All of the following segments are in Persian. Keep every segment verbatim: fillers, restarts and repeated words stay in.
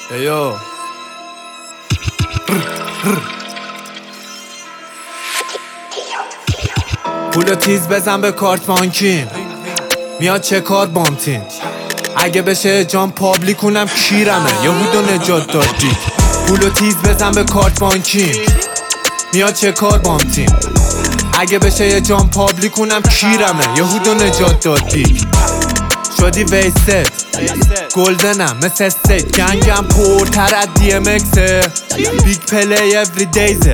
ایو پولو تیز بزن به کارت بانکیم، میاد چه کار بامتین. اگه بشه جام پابلیک کنم کیرمه، یهودو نجات داد دیک. پولو تیز بزن به کارت بانکیم، میاد چه کار بامتین. اگه بشه یه جام پابلیک کنم کیرمه، یهودو نجات داد دیک. شدی ویست گلدنم مثل استیت، گنگم پرتر از دی ام اکسه. بیگ پلی اوری دیزه،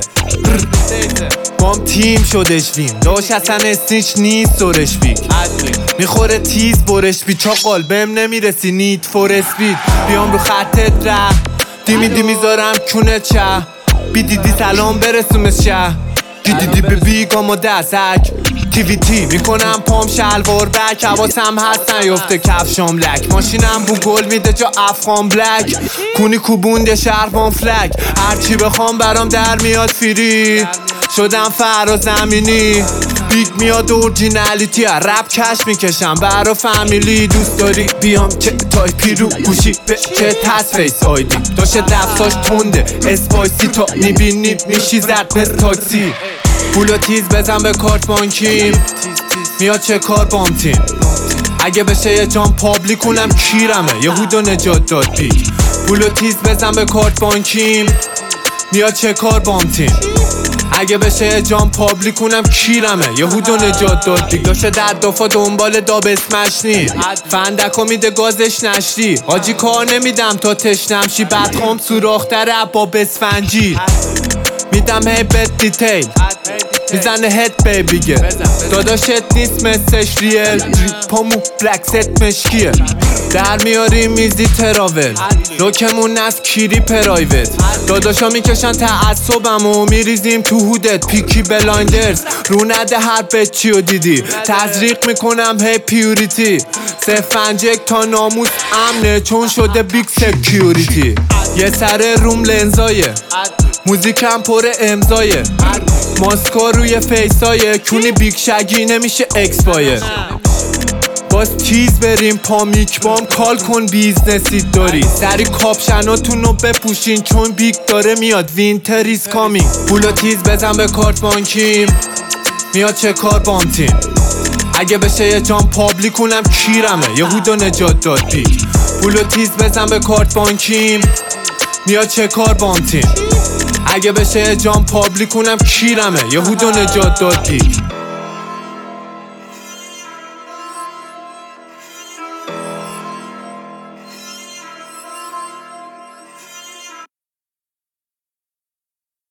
بام تیم شدش وین. داشت اصلا اسنیچ نیست سرش بیگ، میخوره تیز برش بی. چاقال بهم نمیرسی نیت فور اسپید. بیام رو خطت ره دیمی دی میذارم کونه چه. بی دیدی سلام برسومش شه. دی دی دی بی بیگام و دستک تی وی تی میکنم پام شلوار بک. حواسم هست نیفته کفشام لک. ماشینم بو گل میده جا افغان بلک. کونی کوبونده شهربان فلک. هرچی بخوام برام در میاد فری. شدم فراز زمینی. بیگ میاد اورجینالیتی. رپ کش میکشم برا فامیلی. دوست داری بیام چه تایپی رو گوشی به چه تست فیس آیدی. داشته دفساش تنده اسپایسی تا میبینی میشی زد مثل تاکسی. پولو تیز بزن به کارت بانکیم، میاد چه کار بامتین. اگه بشه یه جام پابلیک کنم کیرمه، یهودو نجات داد بیگ. پولو تیز بزن به کارت بانکیم، میاد چه کار بامتین. اگه بشه یه جام پابلیک کنم کیرمه، یهودو نجات داد بیگ. داشته در دفعه دنبال داب اسمش نی. فندکو میده گازش نشتی. حاجی کار نمیدم تا تشنم شی. بدخوام سوراختر عبا بسفنجی. میدم هی بد دیتیل میزنه هد بیبیگه. داداشت نیست مسش ریل. پامو بلک ست مشکیه. در میاریم میزی تراول. لوکمون از کیری پرایوت. داداشا میکشن تعصبمو میریزیم تو هودت. پیکی بلایندرز رو نده هر بچیو دیدی. تزریق میکنم هی پیوریتی. سفنجک تا ناموس امنه چون شده بیگ سکیوریتی. یه سر روم لنزایه، موزیکم پر امضایه. ماسکا روی فیسایه. کونی بیگ شگی نمیشه اکسپایه. باز تیز بریم پامیک بام کال کن بیزنسی داری. سری کاپشناتونو بپوشین چون بیگ داره میاد وینتر ایز کامینگ. پولو تیز بزن به کارت بانکیم، میاد چه کار بامتین. اگه بشه یه جام پابلیک کنم کیرمه، یهودو نجات داد بیگ. پولو تیز بزن به کارت بانکیم، میاد چه کار بامتین. اگه بشه جام پابلیک کنم کیرمه، یهودو نجات داد بیگ.